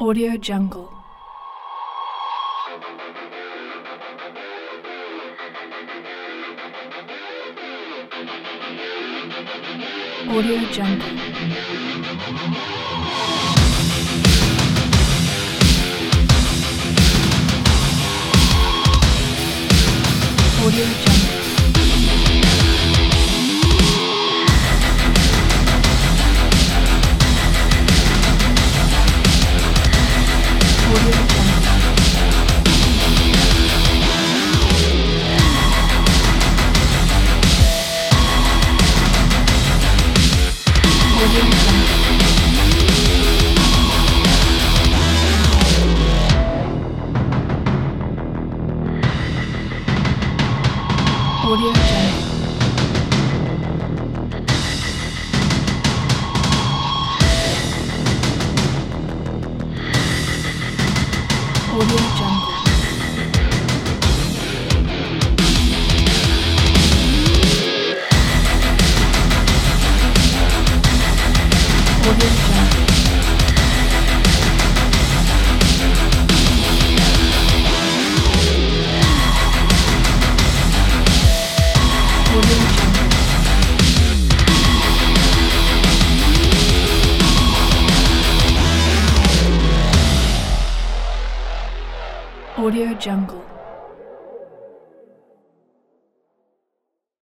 Audio Jungle. Audio Jungle. Audio Jungle. Audio Jungle. Audio Jungle. Audio Jungle. Audio Jungle. Audio Jungle. Audio Jungle. Audio Jungle.